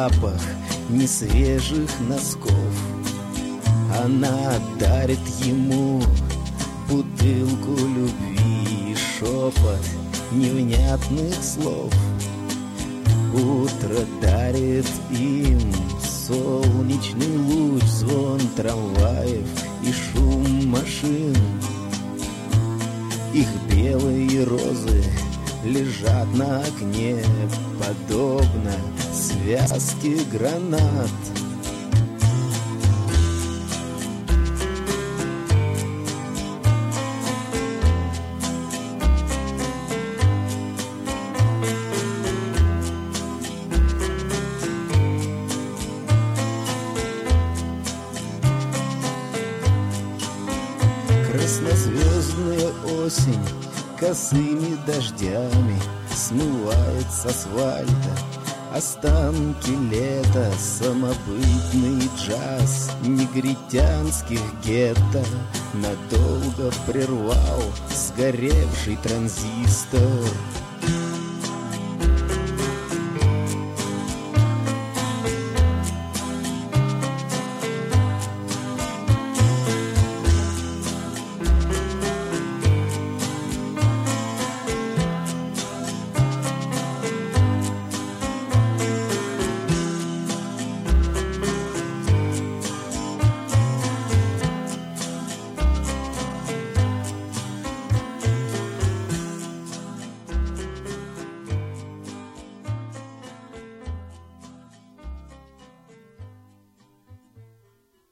запах несвежих носков. Она дарит ему бутылку любви и шепот невнятных слов. Утро дарит им солнечный луч, звон трамваев и шум машин. Их белые розы лежат на окне, подобно связке гранат. Краснозвездная осень косыми дождями смывает с асфальта останки лета. Самобытный джаз негритянских гетто надолго прервал сгоревший транзистор.